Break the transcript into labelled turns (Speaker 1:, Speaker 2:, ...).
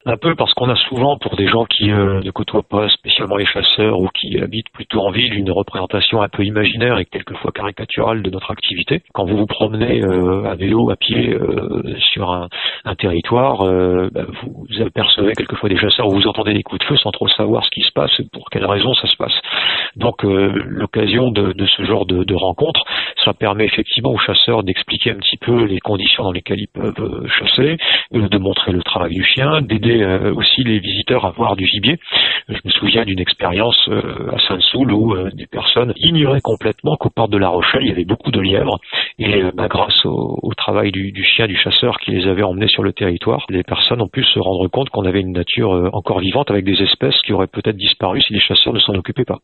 Speaker 1: Un peu parce qu'on a souvent, pour des gens qui ne côtoient pas spécialement les chasseurs ou qui habitent plutôt en ville, une représentation un peu imaginaire et quelquefois caricaturale de notre activité. Quand vous vous promenez à vélo, à pied sur un territoire, vous apercevez quelquefois des chasseurs ou vous entendez des coups de feu sans trop savoir ce qui se passe et pour quelles raisons ça se passe. Donc l'occasion de ce genre de rencontre, ça permet effectivement aux chasseurs d'expliquer un petit peu les conditions dans lesquelles ils peuvent chasser, de montrer le travail du chien, d'aider aussi les visiteurs à voir du gibier. Je me souviens d'une expérience à Sainte-Soule où des personnes ignoraient complètement qu'au port de La Rochelle, il y avait beaucoup de lièvres et grâce au travail du chien, du chasseur qui les avait emmenés sur le territoire, les personnes ont pu se rendre compte qu'on avait une nature encore vivante avec des espèces qui auraient peut-être disparu si les chasseurs ne s'en occupaient pas.